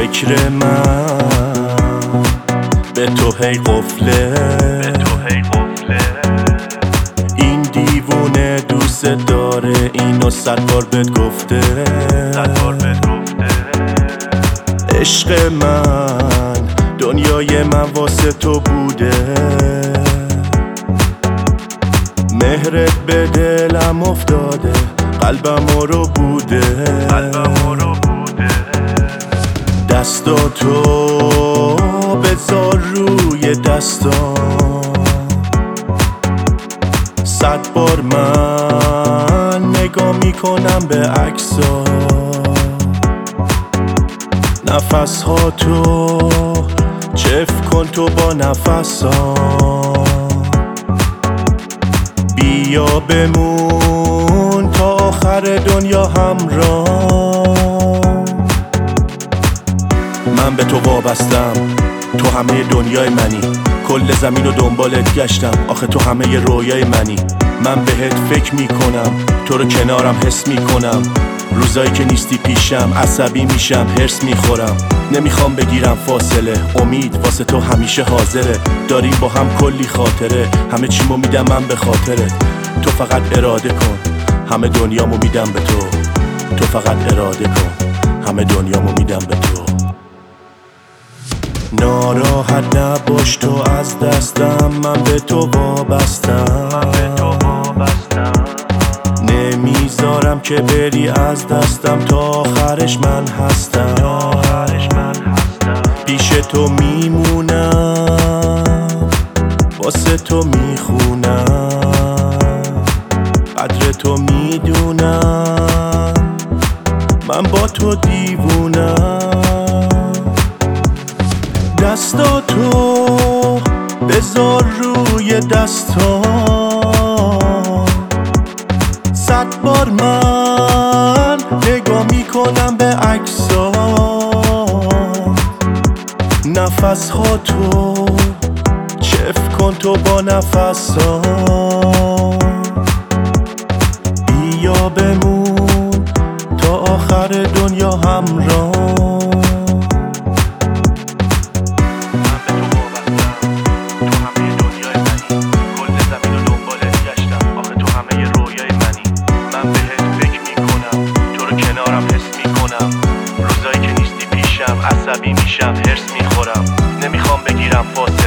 فکر من به تو هی قفله، این دیوونه دوست داره، اینو 100 بار بهت گفته. عشق من دنیای من واسه تو بوده، مهرت به دلم افتاده، قلبم رو بوده. دستاتو بذار روی دستام، 100 بار من نگاه میکنم به عکسا، نفس ها تو چف کن تو با نفسام، بیا بمون تا آخر دنیا همراه. من به تو وابستم، تو همه دنیای منی، کل زمین رو دنبالت گشتم، آخه تو همه رویای منی. من بهت فکر میکنم، تو رو کنارم حس میکنم، روزایی که نیستی پیشم عصبی میشم، هرس میخورم. نمیخوام بگیرم فاصله، امید واسه تو همیشه حاضره، داریم با هم کلی خاطره، همه چیمو میدم من به خاطرت. تو فقط اراده کن، همه دنیامو میدم به تو. تو فقط اراده کن، همه دنیامو میدم به تو. ناراحت نباش تو از دستم، من به تو وابستم، نمیذارم که بری از دستم، تا آخرش من هستم. پیش تو میمونم، واسه تو میخونم، قدر تو میدونم، من با تو دیوونم. دستاتو بذار روی دستام، 100 بار من نگاه میکنم به عکسا، نفس ها تو چف کن تو با نفسام، بیا بمون تا آخر دنیا همراه. عصبی میشم، هرس میخورم، نمیخوام بگیرم فاصله.